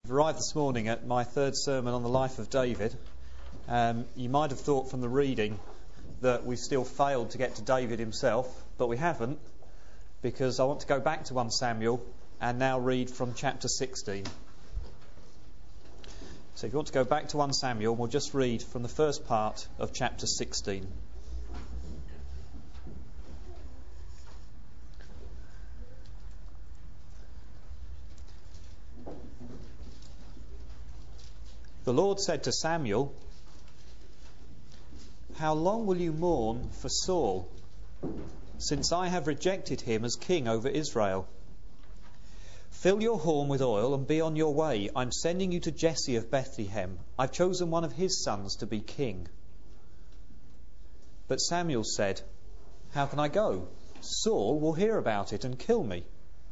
arrived this morning at my third sermon on the life of David. You might have thought from the reading that we've still failed to get to David himself, but we haven't, because I want to go back to 1 Samuel and now read from chapter 16. So if you want to go back to 1 Samuel, we'll just read from the first part of chapter 16. The Lord said to Samuel, "How long will you mourn for Saul, since I have rejected him as king over Israel? Fill your horn with oil and be on your way. I'm sending you to Jesse of Bethlehem. I've chosen one of his sons to be king." But Samuel said, "How can I go? Saul will hear about it and kill me."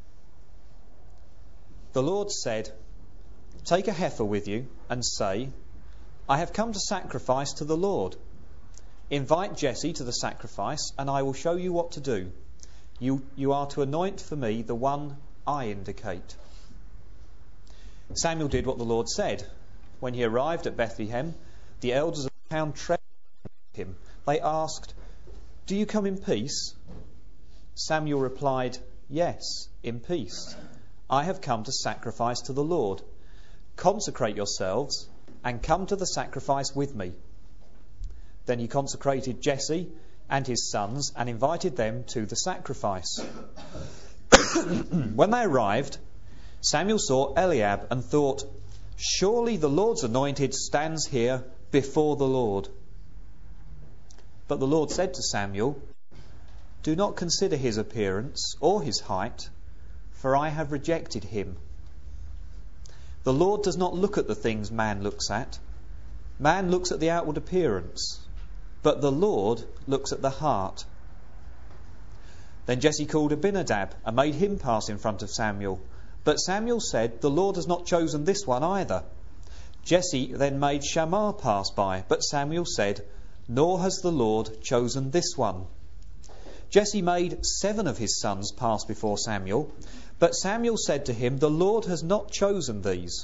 The Lord said, "Take a heifer with you and say, 'I have come to sacrifice to the Lord.' Invite Jesse to the sacrifice, and I will show you what to do. You are to anoint for me the one I indicate." Samuel did what the Lord said. When he arrived at Bethlehem, the elders of the town treasured him. They asked, "Do you come in peace?" Samuel replied, "Yes, in peace. I have come to sacrifice to the Lord. Consecrate yourselves and come to the sacrifice with me." Then he consecrated Jesse and his sons and invited them to the sacrifice. When they arrived, Samuel saw Eliab and thought, "Surely the Lord's anointed stands here before the Lord." But the Lord said to Samuel, "Do not consider his appearance or his height, for I have rejected him. The Lord does not look at the things man looks at. Man looks at the outward appearance, but the Lord looks at the heart." Then Jesse called Abinadab and made him pass in front of Samuel. But Samuel said, "The Lord has not chosen this one either." Jesse then made Shammah pass by, but Samuel said, "Nor has the Lord chosen this one." Jesse made 7 of his sons pass before Samuel, but Samuel said to him, "The Lord has not chosen these."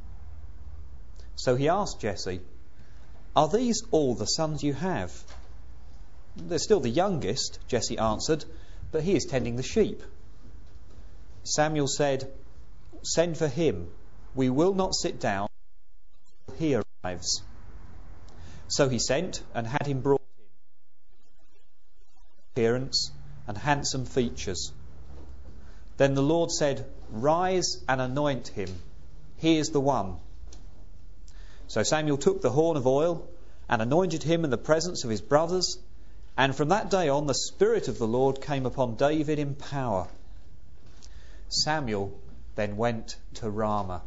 So he asked Jesse, "Are these all the sons you have?" "They're still the youngest," Jesse answered, "but he is tending the sheep." Samuel said, "Send for him. We will not sit down until he arrives." So he sent and had him brought in, appearance and handsome features. Then the Lord said, "Rise and anoint him. He is the one." So Samuel took the horn of oil and anointed him in the presence of his brothers. And from that day on, the Spirit of the Lord came upon David in power. Samuel then went to Ramah.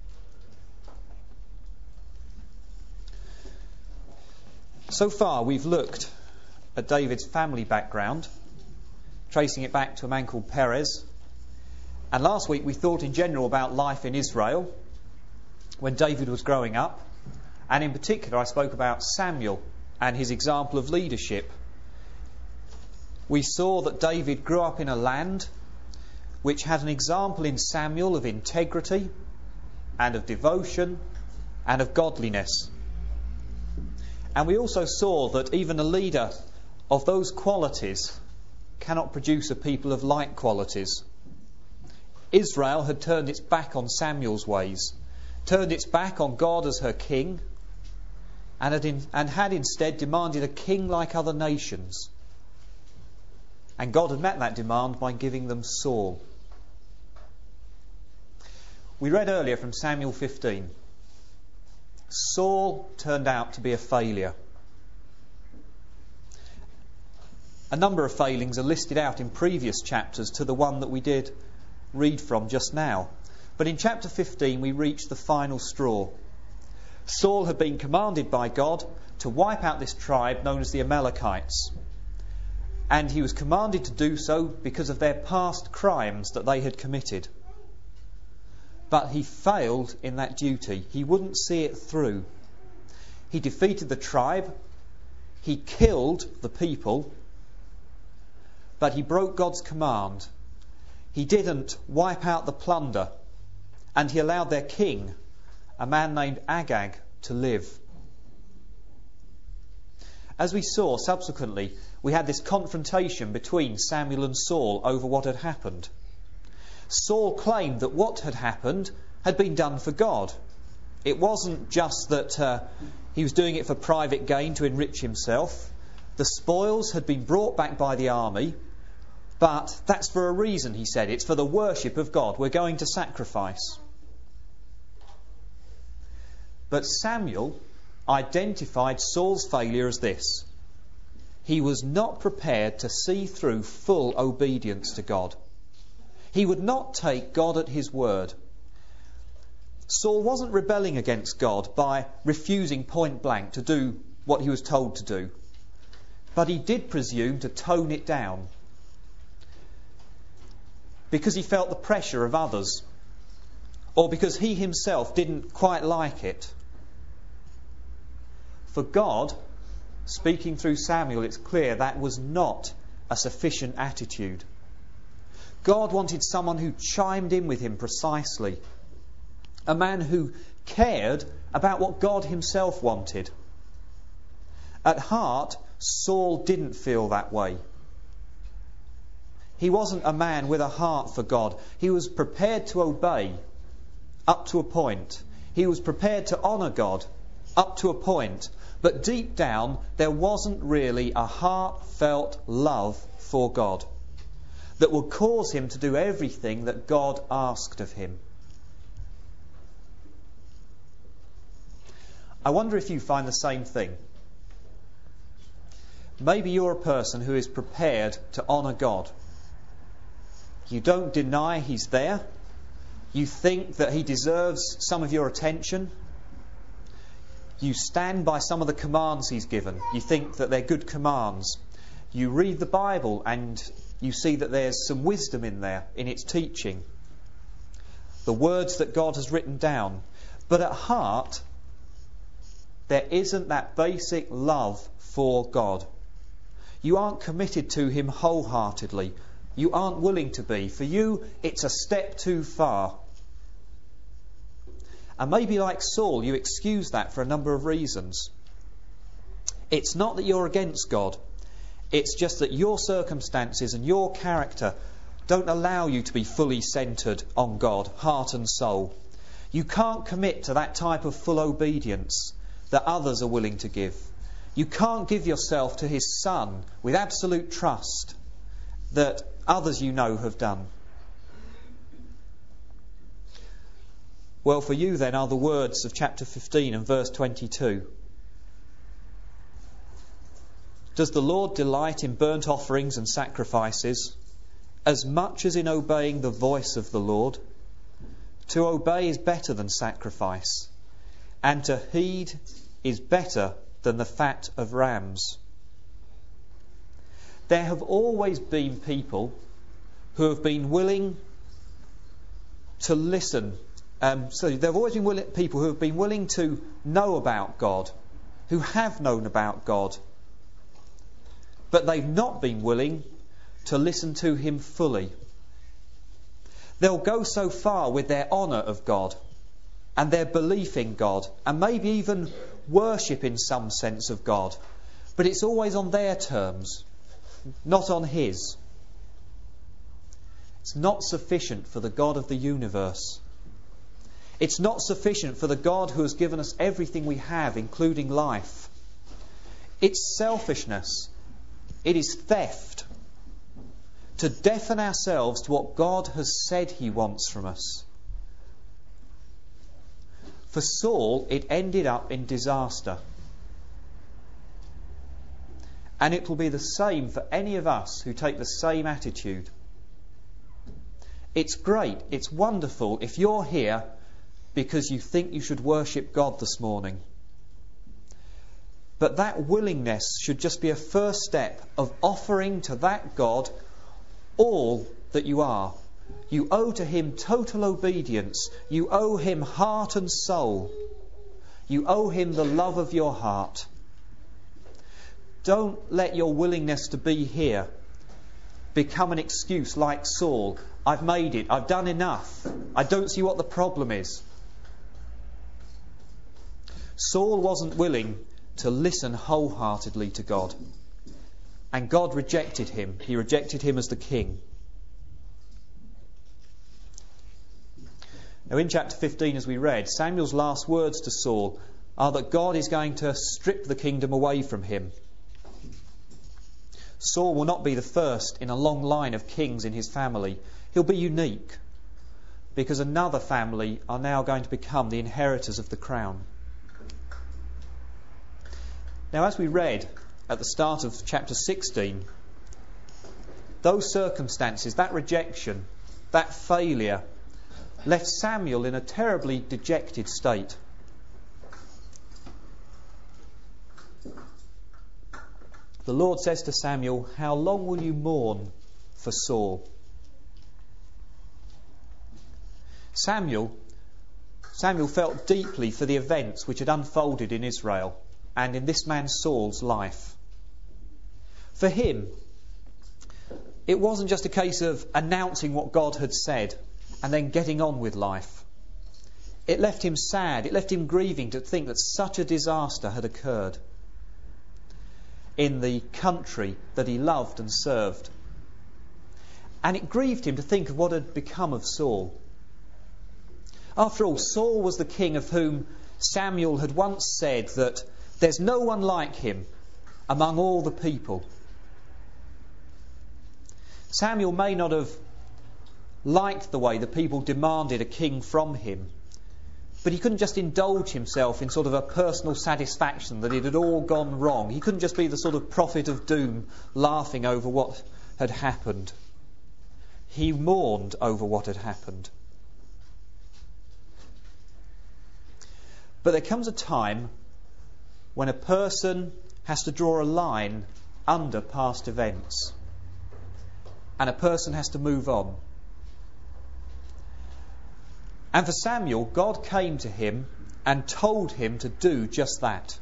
So far, we've looked at David's family background, tracing it back to a man called Perez. And last week we thought in general about life in Israel when David was growing up. And in particular I spoke about Samuel and his example of leadership. We saw that David grew up in a land which had an example in Samuel of integrity and of devotion and of godliness. And we also saw that even a leader of those qualities cannot produce a people of like qualities. Israel had turned its back on Samuel's ways, turned its back on God as her king, and had instead demanded a king like other nations. And God had met that demand by giving them Saul. We read earlier from Samuel 15. Saul turned out to be a failure. A number of failings are listed out in previous chapters to the one that we did read from just now. But in chapter 15 we reach the final straw. Saul had been commanded by God to wipe out this tribe known as the Amalekites. And he was commanded to do so because of their past crimes that they had committed. But he failed in that duty. He wouldn't see it through. He defeated the tribe. He killed the people. But he broke God's command. He didn't wipe out the plunder, and he allowed their king a man named Agag, to live. As we saw subsequently, we had this confrontation between Samuel and Saul over what had happened. Saul claimed that what had happened had been done for God. It wasn't just that he was doing it for private gain to enrich himself. The spoils had been brought back by the army, but that's for a reason, he said. It's for the worship of God. We're going to sacrifice. But Samuel identified Saul's failure as this: he was not prepared to see through full obedience to God. He would not take God at his word. Saul wasn't rebelling against God by refusing point blank to do what he was told to do, but he did presume to tone it down because he felt the pressure of others, or because he himself didn't quite like it. For God, speaking through Samuel, it's clear that was not a sufficient attitude. God wanted someone who chimed in with him precisely. A man who cared about what God himself wanted. At heart, Saul didn't feel that way. He wasn't a man with a heart for God. He was prepared to obey up to a point. He was prepared to honour God up to a point. But deep down, there wasn't really a heartfelt love for God that would cause him to do everything that God asked of him. I wonder if you find the same thing. Maybe you're a person who is prepared to honour God. You don't deny he's there. You think that he deserves some of your attention. You stand by some of the commands he's given. You think that they're good commands. You read the Bible and you see that there's some wisdom in there, in its teaching. The words that God has written down. But at heart, there isn't that basic love for God. You aren't committed to him wholeheartedly. You aren't willing to be. For you, it's a step too far. And maybe like Saul, you excuse that for a number of reasons. It's not that you're against God. It's just that your circumstances and your character don't allow you to be fully centred on God, heart and soul. You can't commit to that type of full obedience that others are willing to give. You can't give yourself to his Son with absolute trust that others you know have done. Well, for you then are the words of chapter 15 and verse 22. Does the Lord delight in burnt offerings and sacrifices as much as in obeying the voice of the Lord? To obey is better than sacrifice, and to heed is better than the fat of rams. There have always been people who have been willing to listen. So there have always been people who have been willing to know about God, who have known about God, but they've not been willing to listen to him fully. They'll go so far with their honour of God and their belief in God, and maybe even worship in some sense of God, but it's always on their terms, not on his. It's not sufficient for the God of the universe. It's not sufficient for the God who has given us everything we have, including life. It's selfishness. It is theft. To deafen ourselves to what God has said he wants from us. For Saul, it ended up in disaster. And it will be the same for any of us who take the same attitude. It's great, it's wonderful if you're here because you think you should worship God this morning. But that willingness should just be a first step of offering to that God all that you are. You owe to him total obedience. You owe him heart and soul. You owe him the love of your heart. Don't let your willingness to be here become an excuse like Saul. I've made it. I've done enough. I don't see what the problem is. Saul wasn't willing to listen wholeheartedly to God. And God rejected him. He rejected him as the king. Now in chapter 15, as we read, Samuel's last words to Saul are that God is going to strip the kingdom away from him. Saul will not be the first in a long line of kings in his family. He'll be unique, because another family are now going to become the inheritors of the crown. Now, as we read at the start of chapter 16, those circumstances, that rejection, that failure, left Samuel in a terribly dejected state. The Lord says to Samuel, "How long will you mourn for Saul?" Samuel felt deeply for the events which had unfolded in Israel and in this man Saul's life. For him, it wasn't just a case of announcing what God had said and then getting on with life. It left him sad, it left him grieving to think that such a disaster had occurred in the country that he loved and served. And it grieved him to think of what had become of Saul. After all, Saul was the king of whom Samuel had once said that there's no one like him among all the people. Samuel may not have liked the way the people demanded a king from him, but he couldn't just indulge himself in sort of a personal satisfaction that it had all gone wrong. He couldn't just be the sort of prophet of doom laughing over what had happened. He mourned over what had happened. But there comes a time when a person has to draw a line under past events, and a person has to move on. And for Samuel, God came to him and told him to do just that.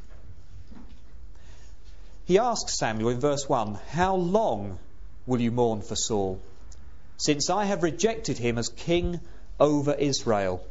He asked Samuel in verse 1, "How long will you mourn for Saul, since I have rejected him as king over Israel?"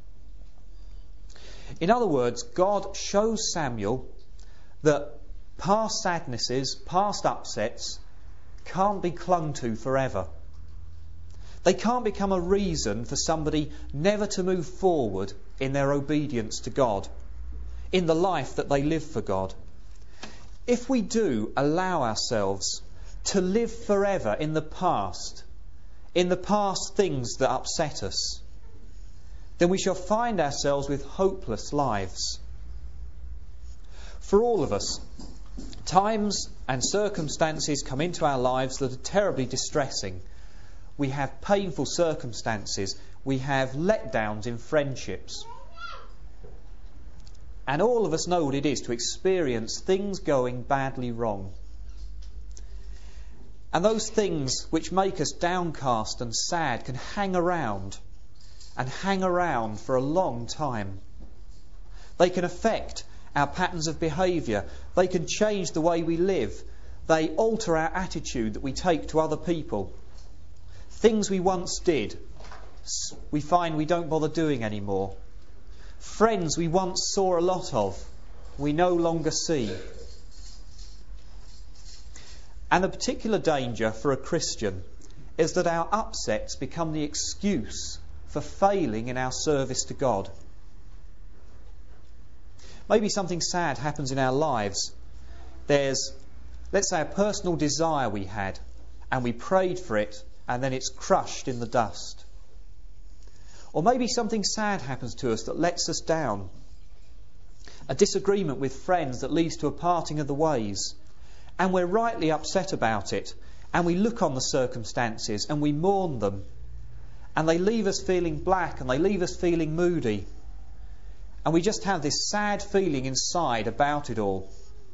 In other words, God shows Samuel that past sadnesses, past upsets, can't be clung to forever. They can't become a reason for somebody never to move forward in their obedience to God, in the life that they live for God. If we do allow ourselves to live forever in the past things that upset us, then we shall find ourselves with hopeless lives. For all of us, times and circumstances come into our lives that are terribly distressing. We have painful circumstances. We have letdowns in friendships. And all of us know what it is to experience things going badly wrong. And those things which make us downcast and sad can hang around for a long time. They can affect our patterns of behaviour. They can change the way we live. They alter our attitude that we take to other people. Things we once did, we find we don't bother doing anymore. Friends we once saw a lot of, we no longer see. And the particular danger for a Christian is that our upsets become the excuse for failing in our service to God. Maybe something sad happens in our lives. There's, let's say, a personal desire we had, and we prayed for it, and then it's crushed in the dust. Or maybe something sad happens to us that lets us down. A disagreement with friends that leads to a parting of the ways. And we're rightly upset about it. And we look on the circumstances and we mourn them. And they leave us feeling black and they leave us feeling moody. And we just have this sad feeling inside about it all.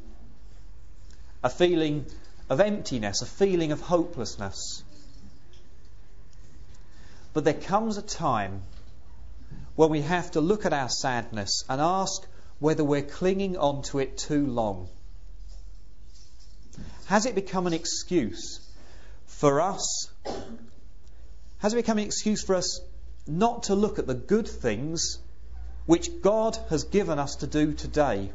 A feeling of emptiness, a feeling of hopelessness. But there comes a time when we have to look at our sadness and ask whether we're clinging on to it too long. Has it become an excuse for us? Has it become an excuse for us not to look at the good things which God has given us to do today.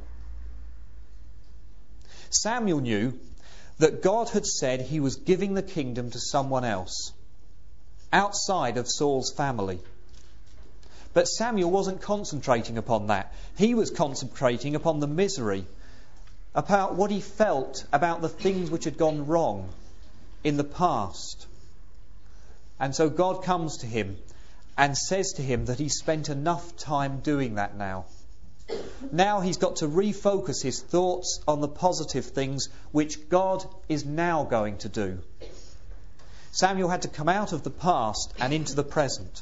Samuel knew that God had said he was giving the kingdom to someone else, outside of Saul's family. But Samuel wasn't concentrating upon that. He was concentrating upon the misery, about what he felt about the things which had gone wrong in the past. And so God comes to him and says to him that he's spent enough time doing that now. Now he's got to refocus his thoughts on the positive things which God is now going to do. Samuel had to come out of the past and into the present.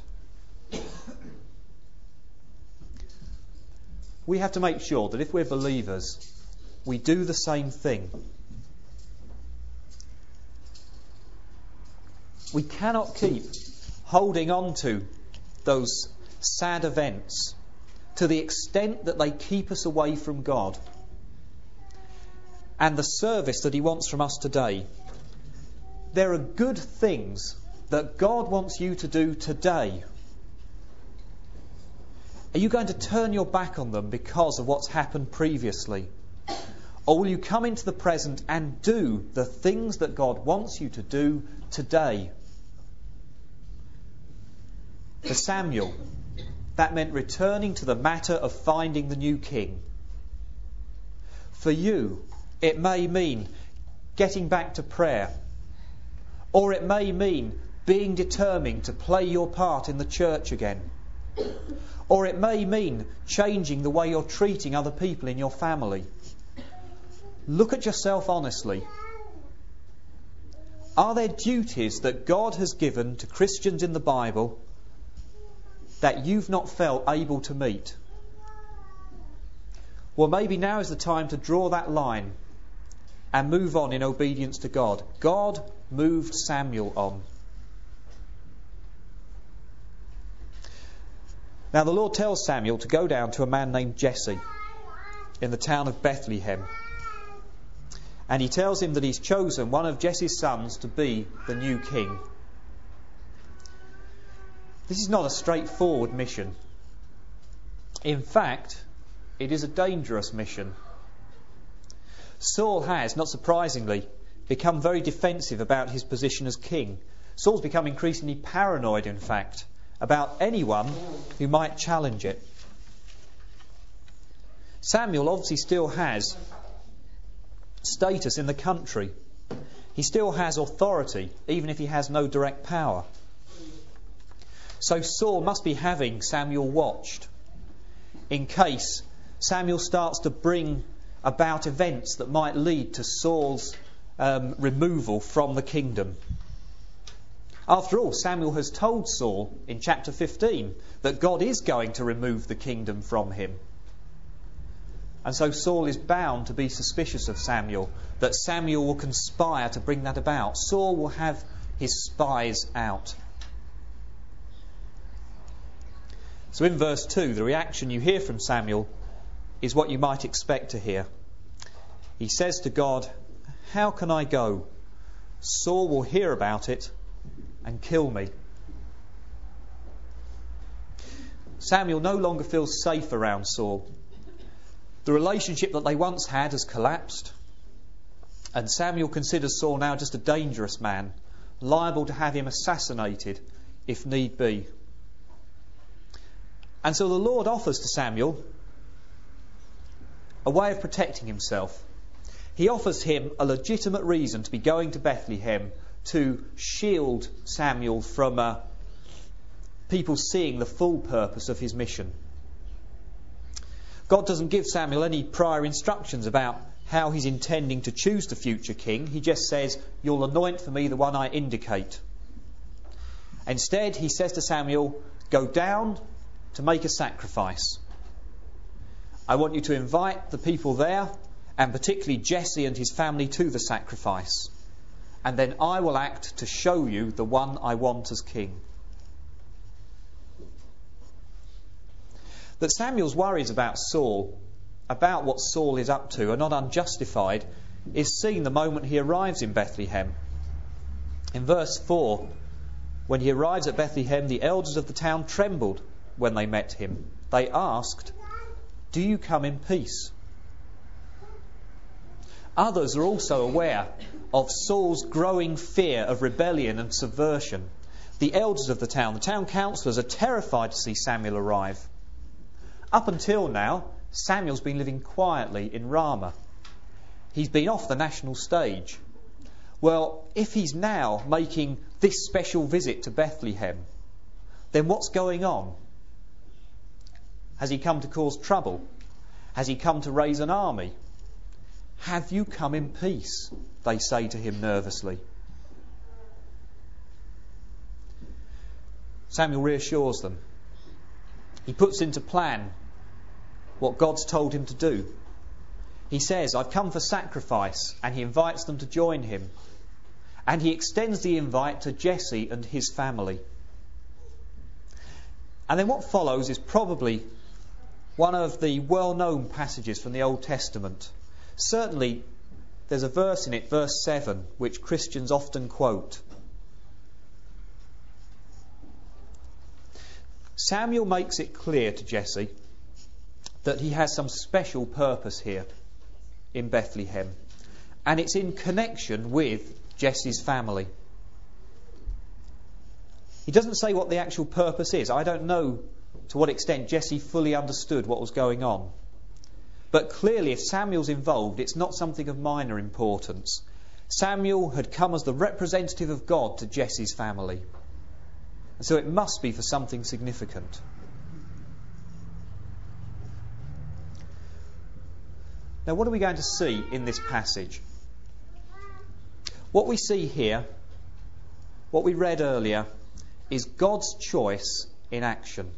We have to make sure that if we're believers, we do the same thing. We cannot keep holding on to those sad events to the extent that they keep us away from God and the service that He wants from us today. There are good things that God wants you to do today. Are you going to turn your back on them because of what's happened previously? Or will you come into the present and do the things that God wants you to do today? For Samuel, that meant returning to the matter of finding the new king. For you, it may mean getting back to prayer. Or it may mean being determined to play your part in the church again. Or it may mean changing the way you're treating other people in your family. Look at yourself honestly. Are there duties that God has given to Christians in the Bible that you've not felt able to meet? Well, maybe now is the time to draw that line and move on in obedience to God. God moved Samuel on. Now the Lord tells Samuel to go down to a man named Jesse in the town of Bethlehem. And he tells him that he's chosen one of Jesse's sons to be the new king. This is not a straightforward mission. In fact, it is a dangerous mission. Saul has, not surprisingly, become very defensive about his position as king. Saul's become increasingly paranoid, in fact, about anyone who might challenge it. Samuel obviously still has status in the country. He still has authority, even if he has no direct power. So Saul must be having Samuel watched, in case Samuel starts to bring about events that might lead to Saul's removal from the kingdom. After all, Samuel has told Saul in chapter 15 that God is going to remove the kingdom from him. And so Saul is bound to be suspicious of Samuel, that Samuel will conspire to bring that about. Saul will have his spies out. So in verse 2, the reaction you hear from Samuel is what you might expect to hear. He says to God, "How can I go? Saul will hear about it and kill me." Samuel no longer feels safe around Saul. The relationship that they once had has collapsed, and Samuel considers Saul now just a dangerous man, liable to have him assassinated if need be. And so the Lord offers to Samuel a way of protecting himself. He offers him a legitimate reason to be going to Bethlehem to shield Samuel from people seeing the full purpose of his mission. God doesn't give Samuel any prior instructions about how he's intending to choose the future king. He just says, "You'll anoint for me the one I indicate." Instead, he says to Samuel, "Go down to make a sacrifice. I want you to invite the people there, and particularly Jesse and his family, to the sacrifice. And then I will act to show you the one I want as king." That Samuel's worries about Saul, about what Saul is up to, are not unjustified is seen the moment he arrives in Bethlehem. In verse 4, when he arrives at Bethlehem, the elders of the town trembled when they met him. They asked, "Do you come in peace?" Others are also aware of Saul's growing fear of rebellion and subversion. The elders of the town councillors, are terrified to see Samuel arrive. Up until now, Samuel's been living quietly in Ramah. He's been off the national stage. Well, if he's now making this special visit to Bethlehem, then what's going on? Has he come to cause trouble? Has he come to raise an army? "Have you come in peace?" they say to him nervously. Samuel reassures them. He puts into plan what God's told him to do. He says, "I've come for sacrifice," and he invites them to join him. And he extends the invite to Jesse and his family. And then what follows is probably one of the well-known passages from the Old Testament. Certainly, there's a verse in it, verse 7, which Christians often quote. Samuel makes it clear to Jesse that he has some special purpose here in Bethlehem, and it's in connection with Jesse's family. He doesn't say what the actual purpose is. I don't know to what extent Jesse fully understood what was going on. But clearly, if Samuel's involved, it's not something of minor importance. Samuel had come as the representative of God to Jesse's family. And so it must be for something significant. Now, what are we going to see in this passage? What we see here, what we read earlier, is God's choice in action.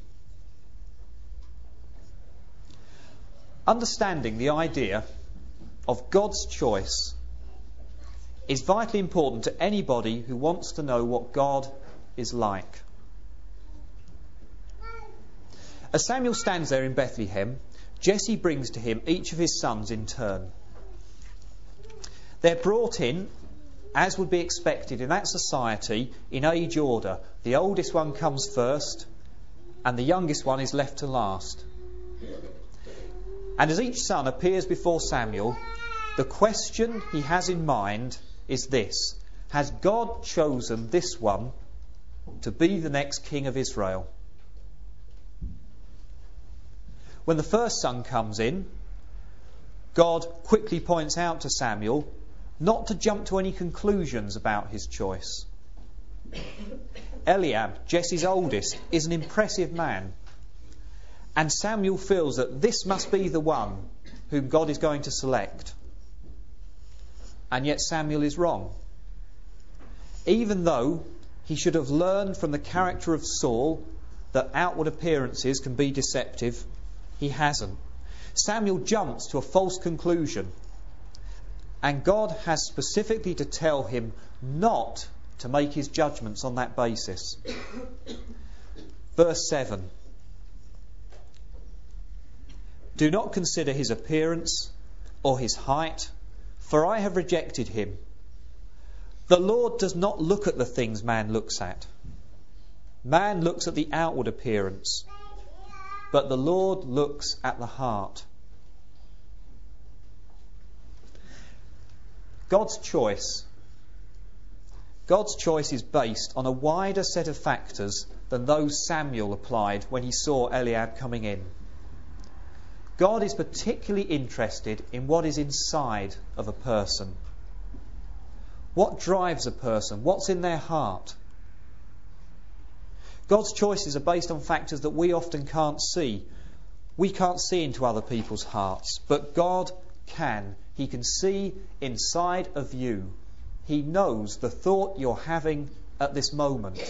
Understanding the idea of God's choice is vitally important to anybody who wants to know what God is like. As Samuel stands there in Bethlehem, Jesse brings to him each of his sons in turn. They're brought in, as would be expected in that society, in age order. The oldest one comes first, and the youngest one is left to last. And as each son appears before Samuel, the question he has in mind is this: has God chosen this one to be the next king of Israel? When the first son comes in, God quickly points out to Samuel not to jump to any conclusions about his choice. Eliab, Jesse's oldest, is an impressive man. And Samuel feels that this must be the one whom God is going to select. And yet Samuel is wrong. Even though he should have learned from the character of Saul that outward appearances can be deceptive, he hasn't. Samuel jumps to a false conclusion. And God has specifically to tell him not to make his judgments on that basis. Verse 7. Do not consider his appearance or his height, for I have rejected him. The Lord does not look at the things man looks at. Man looks at the outward appearance, but the Lord looks at the heart. God's choice is based on a wider set of factors than those Samuel applied when he saw Eliab coming in. God is particularly interested in what is inside of a person. What drives a person? What's in their heart? God's choices are based on factors that we often can't see. We can't see into other people's hearts, but God can. He can see inside of you. He knows the thought you're having at this moment.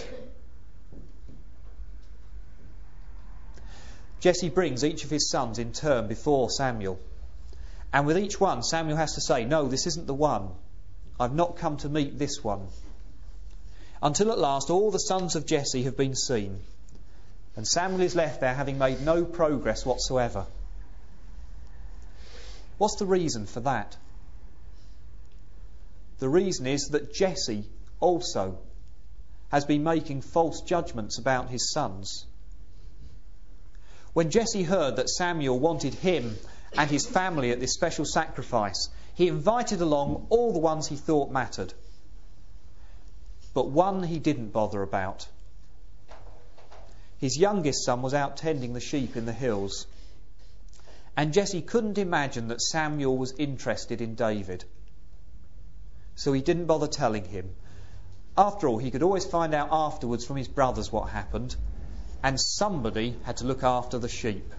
Jesse brings each of his sons in turn before Samuel. And with each one, Samuel has to say, no, this isn't the one. I've not come to meet this one. Until at last all the sons of Jesse have been seen. And Samuel is left there having made no progress whatsoever. What's the reason for that? The reason is that Jesse also has been making false judgments about his sons. When Jesse heard that Samuel wanted him and his family at this special sacrifice, he invited along all the ones he thought mattered. But one he didn't bother about. His youngest son was out tending the sheep in the hills. And Jesse couldn't imagine that Samuel was interested in David. So he didn't bother telling him. After all, he could always find out afterwards from his brothers what happened, and somebody had to look after the sheep.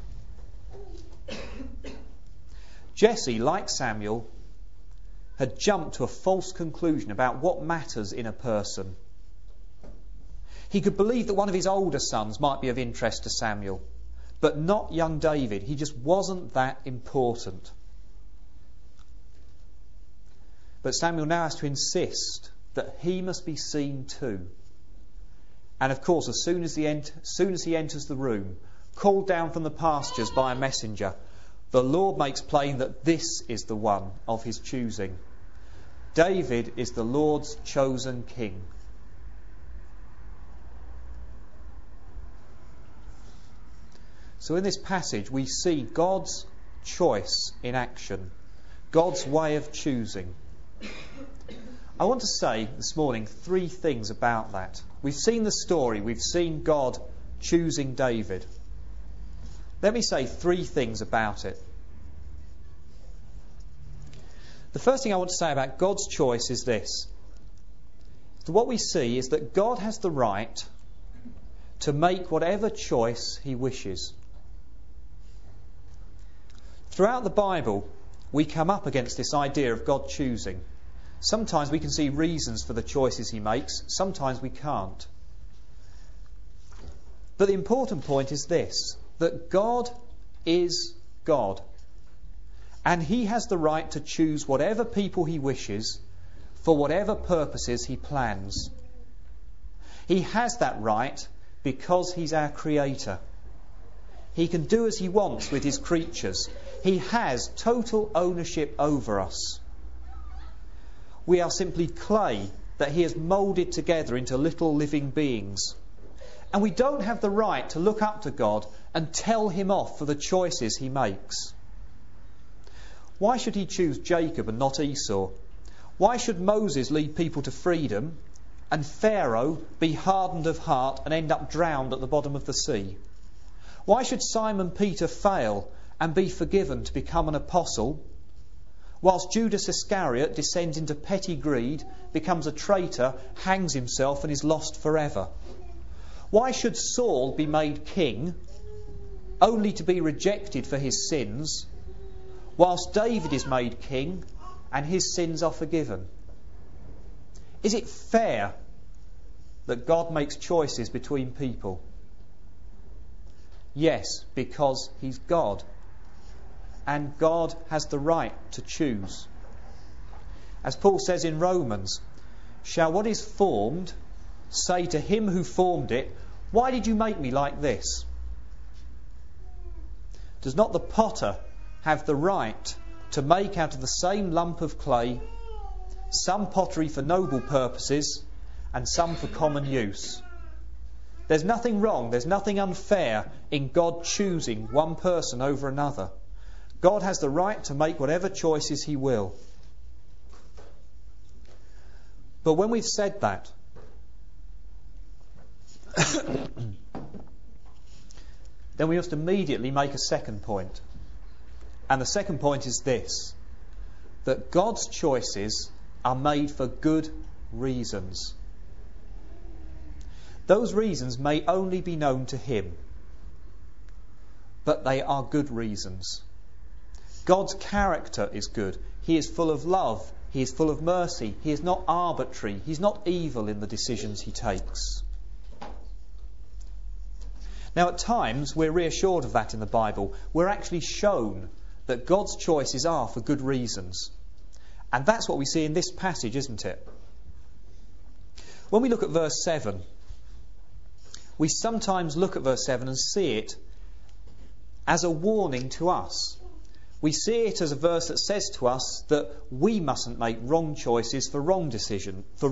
Jesse, like Samuel, had jumped to a false conclusion about what matters in a person. He could believe that one of his older sons might be of interest to Samuel, but not young David. He just wasn't that important. But Samuel now has to insist that he must be seen too. And of course, as soon as he enters the room, called down from the pastures by a messenger, the Lord makes plain that this is the one of his choosing. David is the Lord's chosen king. So in this passage we see God's choice in action, God's way of choosing. I want to say this morning 3 things about that. We've seen the story, we've seen God choosing David. Let me say 3 things about it. The first thing I want to say about God's choice is this. What we see is that God has the right to make whatever choice he wishes. Throughout the Bible, we come up against this idea of God choosing. Sometimes we can see reasons for the choices he makes, sometimes we can't. But the important point is this, that God is God. And he has the right to choose whatever people he wishes for whatever purposes he plans. He has that right because he's our creator. He can do as he wants with his creatures. He has total ownership over us. We are simply clay that he has moulded together into little living beings. And we don't have the right to look up to God and tell him off for the choices he makes. Why should he choose Jacob and not Esau? Why should Moses lead people to freedom and Pharaoh be hardened of heart and end up drowned at the bottom of the sea? Why should Simon Peter fail and be forgiven to become an apostle, whilst Judas Iscariot descends into petty greed, becomes a traitor, hangs himself and is lost forever? Why should Saul be made king, only to be rejected for his sins, whilst David is made king and his sins are forgiven? Is it fair that God makes choices between people? Yes, because he's God. And God has the right to choose. As Paul says in Romans, shall what is formed say to him who formed it, why did you make me like this? Does not the potter have the right to make out of the same lump of clay some pottery for noble purposes and some for common use? There's nothing wrong, there's nothing unfair in God choosing one person over another. God has the right to make whatever choices he will. But when we've said that, then we must immediately make a second point. And the second point is this, that God's choices are made for good reasons. Those reasons may only be known to him, but they are good reasons. God's character is good. He is full of love. He is full of mercy. He is not arbitrary. He's not evil in the decisions he takes. Now, at times, we're reassured of that in the Bible. We're actually shown that God's choices are for good reasons. And that's what we see in this passage, isn't it? When we look at verse 7, we sometimes look at verse 7 and see it as a warning to us. We see it as a verse that says to us that we mustn't make wrong choices for wrong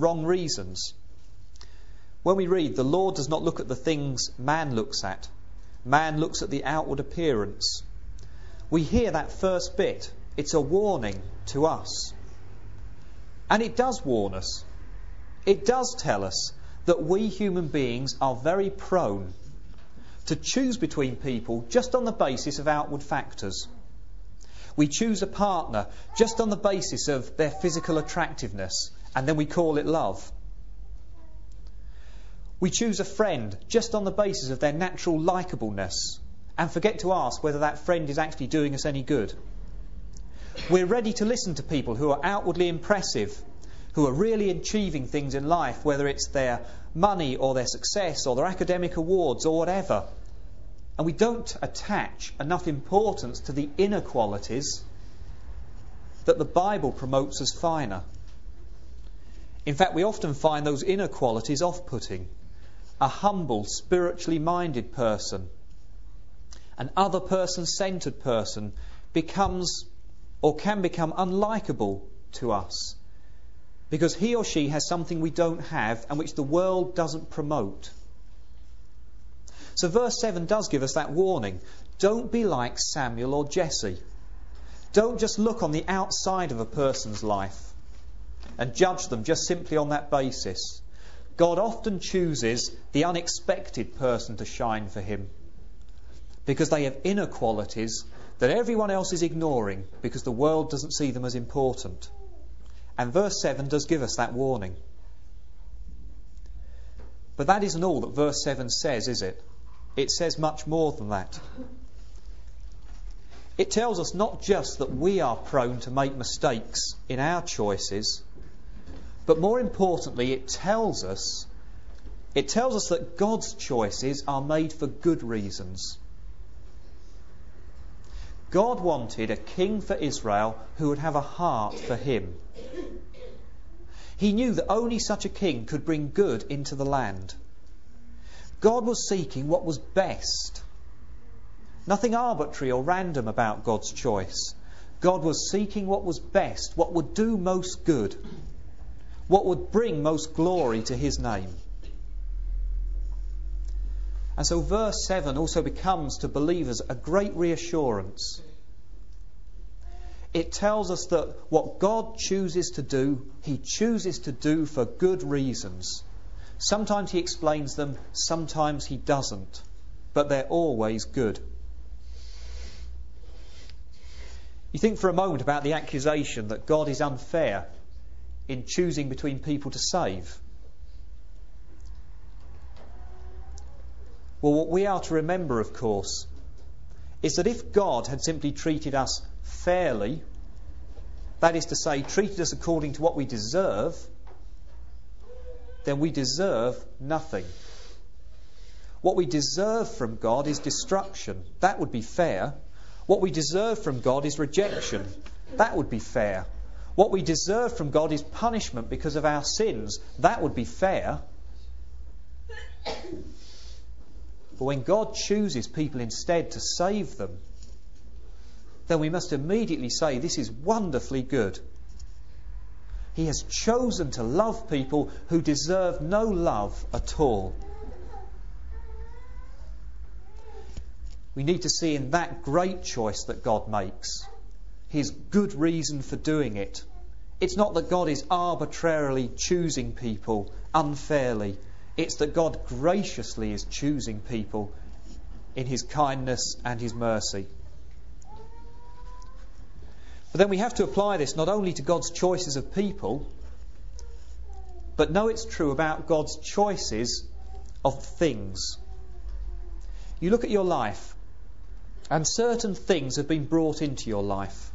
reasons. When we read, the Lord does not look at the things man looks at, Man looks at the outward appearance. We hear that first bit. It's a warning to us. And it does warn us. It does tell us that we human beings are very prone to choose between people just on the basis of outward factors. We choose a partner just on the basis of their physical attractiveness, and then we call it love. We choose a friend just on the basis of their natural likeableness, and forget to ask whether that friend is actually doing us any good. We're ready to listen to people who are outwardly impressive, who are really achieving things in life, whether it's their money or their success or their academic awards or whatever. And we don't attach enough importance to the inner qualities that the Bible promotes as finer. In fact, we often find those inner qualities off-putting. A humble, spiritually minded person, an other person-centred person, becomes or can become unlikable to us because he or she has something we don't have and which the world doesn't promote. So verse 7 does give us that warning. Don't be like Samuel or Jesse. Don't just look on the outside of a person's life and judge them just simply on that basis. God often chooses the unexpected person to shine for him because they have inner qualities that everyone else is ignoring because the world doesn't see them as important. And verse 7 does give us that warning. But that isn't all that verse 7 says, is it? It says much more than that. It tells us not just that we are prone to make mistakes in our choices, but more importantly, it tells us that God's choices are made for good reasons. God wanted a king for Israel who would have a heart for him. He knew that only such a king could bring good into the land. God was seeking what was best. Nothing arbitrary or random about God's choice. God was seeking what was best, what would do most good, what would bring most glory to his name. And so verse 7 also becomes to believers a great reassurance. It tells us that what God chooses to do, he chooses to do for good reasons. Sometimes he explains them, sometimes he doesn't. But they're always good. You think for a moment about the accusation that God is unfair in choosing between people to save. Well, what we are to remember, of course, is that if God had simply treated us fairly, that is to say, treated us according to what we deserve, then we deserve nothing. What we deserve from God is destruction. That would be fair. What we deserve from God is rejection. That would be fair. What we deserve from God is punishment because of our sins. That would be fair. But when God chooses people instead to save them, then we must immediately say this is wonderfully good. He has chosen to love people who deserve no love at all. We need to see in that great choice that God makes his good reason for doing it. It's not that God is arbitrarily choosing people unfairly. It's that God graciously is choosing people in his kindness and his mercy. But then we have to apply this not only to God's choices of people, but know it's true about God's choices of things. You look at your life, and certain things have been brought into your life.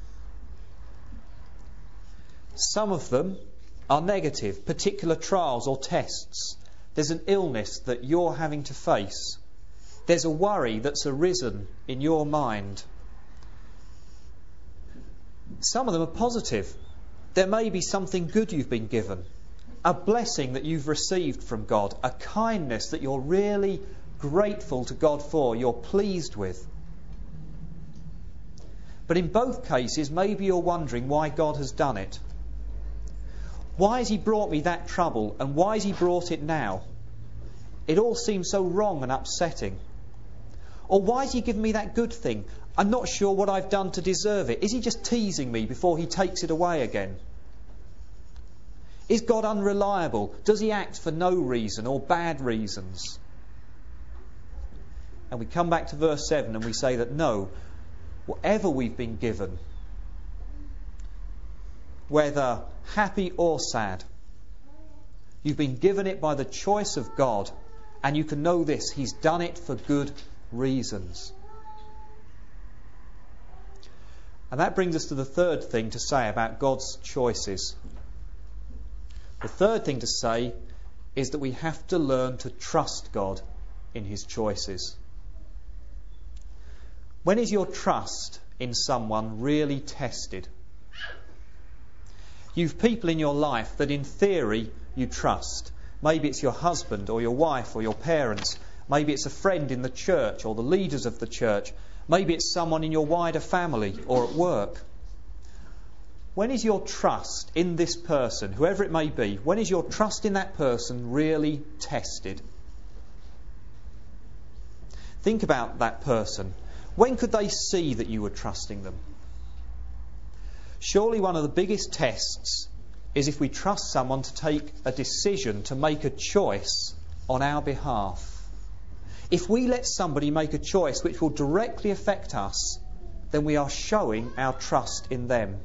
Some of them are negative, particular trials or tests. There's an illness that you're having to face. There's a worry that's arisen in your mind. Some of them are positive. There may be something good you've been given, a blessing that you've received from God, a kindness that you're really grateful to God for, you're pleased with. But in both cases, maybe you're wondering why God has done it. Why has he brought me that trouble, and why has he brought it now? It all seems so wrong and upsetting. Or why is he giving me that good thing? I'm not sure what I've done to deserve it. Is he just teasing me before he takes it away again? Is God unreliable? Does he act for no reason or bad reasons? And we come back to verse 7 and we say that no, whatever we've been given, whether happy or sad, you've been given it by the choice of God, and you can know this, he's done it for good reasons. And that brings us to the third thing to say about God's choices. The third thing to say is that we have to learn to trust God in his choices. When is your trust in someone really tested? You've people in your life that in theory you trust. Maybe it's your husband or your wife or your parents. Maybe it's a friend in the church or the leaders of the church. Maybe it's someone in your wider family or at work. When is your trust in this person, whoever it may be, when is your trust in that person really tested? Think about that person. When could they see that you were trusting them? Surely one of the biggest tests is if we trust someone to take a decision, to make a choice on our behalf. If we let somebody make a choice which will directly affect us, then we are showing our trust in them.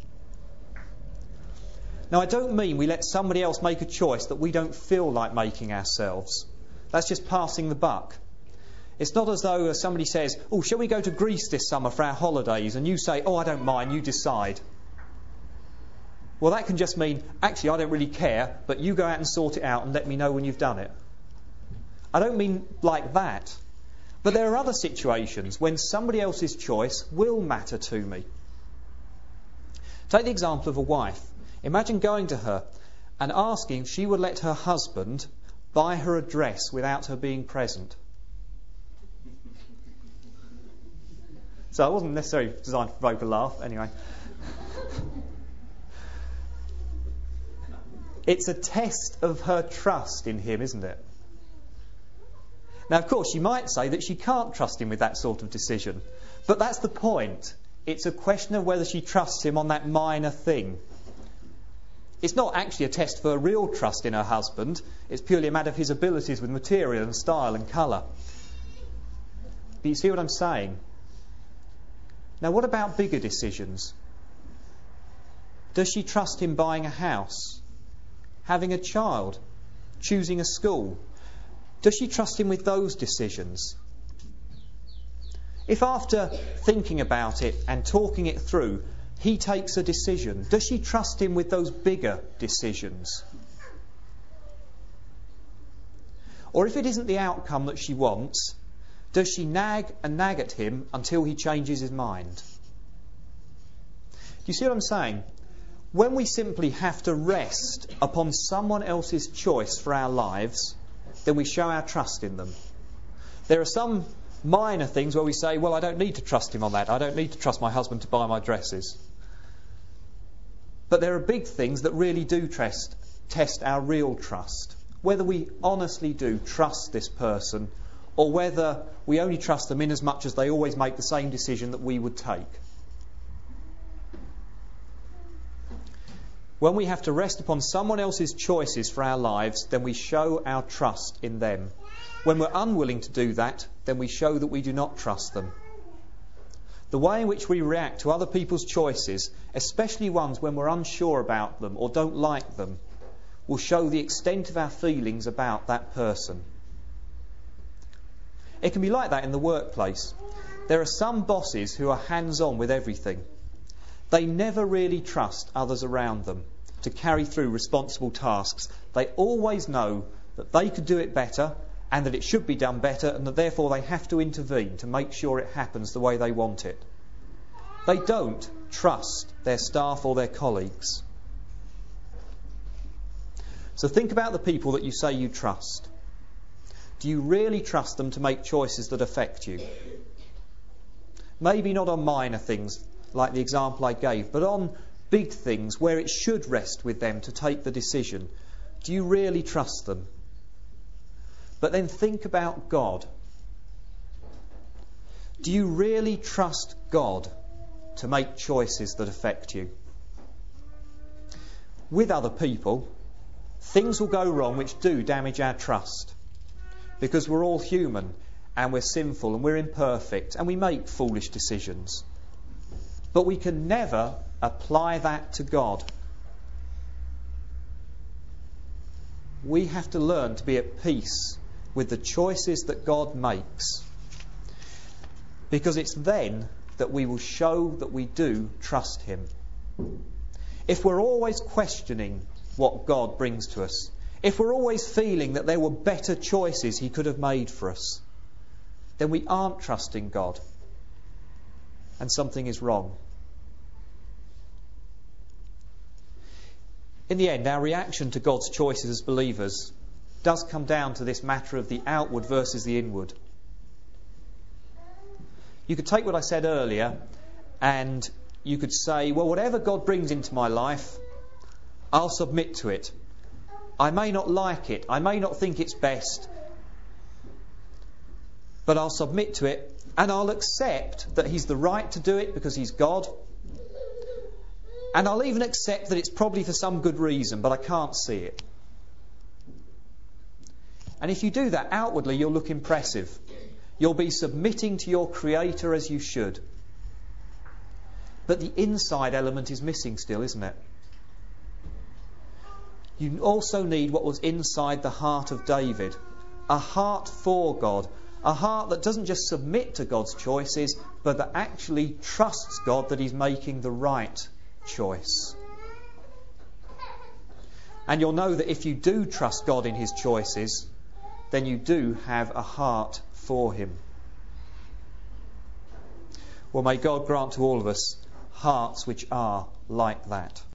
Now, I don't mean we let somebody else make a choice that we don't feel like making ourselves. That's just passing the buck. It's not as though somebody says, oh, shall we go to Greece this summer for our holidays? And you say, oh, I don't mind, you decide. Well, that can just mean, actually, I don't really care, but you go out and sort it out and let me know when you've done it. I don't mean like that. But there are other situations when somebody else's choice will matter to me. Take the example of a wife. Imagine going to her and asking if she would let her husband buy her a dress without her being present. So it wasn't necessarily designed to provoke a laugh, anyway. It's a test of her trust in him, isn't it? Now, of course, you might say that she can't trust him with that sort of decision. But that's the point. It's a question of whether she trusts him on that minor thing. It's not actually a test for real trust in her husband. It's purely a matter of his abilities with material and style and colour. But you see what I'm saying? Now, what about bigger decisions? Does she trust him buying a house, having a child, choosing a school? Does she trust him with those decisions? If after thinking about it and talking it through, he takes a decision, does she trust him with those bigger decisions? Or if it isn't the outcome that she wants, does she nag at him until he changes his mind? Do you see what I'm saying? When we simply have to rest upon someone else's choice for our lives, then we show our trust in them. There are some minor things where we say, well, I don't need to trust him on that. I don't need to trust my husband to buy my dresses. But there are big things that really do test our real trust. Whether we honestly do trust this person, or whether we only trust them in as much as they always make the same decision that we would take. When we have to rest upon someone else's choices for our lives, then we show our trust in them. When we're unwilling to do that, then we show that we do not trust them. The way in which we react to other people's choices, especially ones when we're unsure about them or don't like them, will show the extent of our feelings about that person. It can be like that in the workplace. There are some bosses who are hands-on with everything. They never really trust others around them to carry through responsible tasks. They always know that they could do it better and that it should be done better, and that therefore they have to intervene to make sure it happens the way they want it. They don't trust their staff or their colleagues. So think about the people that you say you trust. Do you really trust them to make choices that affect you? Maybe not on minor things like the example I gave, but on big things where it should rest with them to take the decision. Do you really trust them? But then think about God. Do you really trust God to make choices that affect you? With other people, things will go wrong which do damage our trust, because we're all human and we're sinful and we're imperfect and we make foolish decisions. But we can never apply that to God. We have to learn to be at peace with the choices that God makes, because it's then that we will show that we do trust Him. If we're always questioning what God brings to us, if we're always feeling that there were better choices He could have made for us, then we aren't trusting God, and something is wrong. In the end, our reaction to God's choices as believers does come down to this matter of the outward versus the inward. You could take what I said earlier and you could say, well, whatever God brings into my life, I'll submit to it. I may not like it, I may not think it's best, but I'll submit to it and I'll accept that He's the right to do it because He's God. And I'll even accept that it's probably for some good reason, but I can't see it. And if you do that outwardly, you'll look impressive. You'll be submitting to your Creator as you should. But the inside element is missing still, isn't it? You also need what was inside the heart of David. A heart for God. A heart that doesn't just submit to God's choices, but that actually trusts God that He's making the right choice. And you'll know that if you do trust God in His choices, then you do have a heart for Him. Well, may God grant to all of us hearts which are like that.